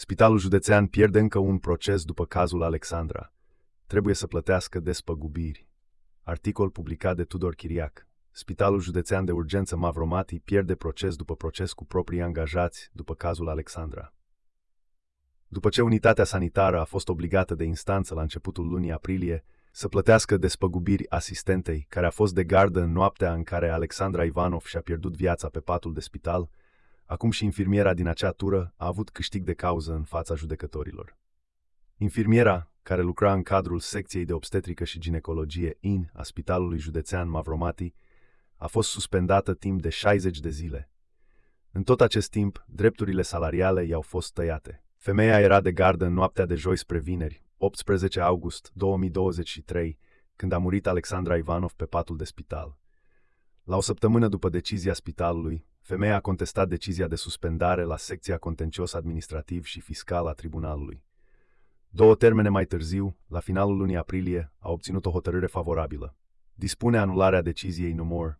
Spitalul Județean pierde încă un proces după cazul Alexandra. Trebuie să plătească despăgubiri. Articol publicat de Tudor Chiriac. Spitalul Județean de Urgență Mavromati pierde proces după proces cu proprii angajați după cazul Alexandra. După ce unitatea sanitară a fost obligată de instanță la începutul lunii aprilie să plătească despăgubiri asistentei care a fost de gardă în noaptea în care Alexandra Ivanov și-a pierdut viața pe patul de spital, acum și infirmiera din acea tură a avut câștig de cauză în fața judecătorilor. Infirmiera, care lucra în cadrul secției de obstetrică și ginecologie IN a Spitalului Județean Mavromati, a fost suspendată timp de 60 de zile. În tot acest timp, drepturile salariale i-au fost tăiate. Femeia era de gardă în noaptea de joi spre vineri, 18 august 2023, când a murit Alexandra Ivanov pe patul de spital. La o săptămână după decizia spitalului, femeia a contestat decizia de suspendare la secția contencios administrativ și fiscal a tribunalului. 2 termene mai târziu, la finalul lunii aprilie, a obținut o hotărâre favorabilă. Dispune anularea deciziei nr.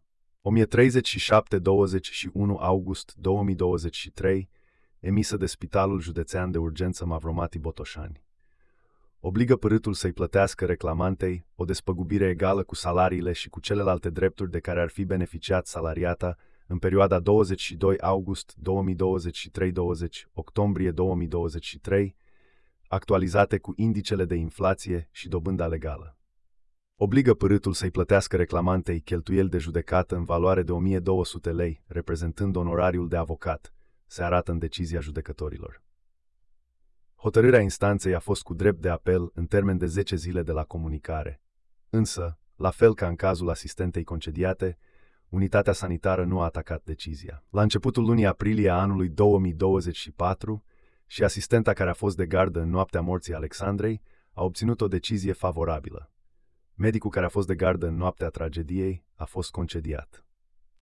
1037/21 august 2023, emisă de Spitalul Județean de Urgență Mavromati Botoșani. Obligă părâtul să-i plătească reclamantei o despăgubire egală cu salariile și cu celelalte drepturi de care ar fi beneficiat salariata în perioada 22 august 2023-20 octombrie 2023, actualizate cu indicele de inflație și dobânda legală. Obligă părâtul să-i plătească reclamantei cheltuieli de judecată în valoare de 1200 lei, reprezentând onorariul de avocat, se arată în decizia judecătorilor. Hotărârea instanței a fost cu drept de apel în termen de 10 zile de la comunicare. Însă, la fel ca în cazul asistentei concediate, unitatea sanitară nu a atacat decizia. La începutul lunii aprilie a anului 2024, și asistenta care a fost de gardă în noaptea morții Alexandrei a obținut o decizie favorabilă. Medicul care a fost de gardă în noaptea tragediei a fost concediat.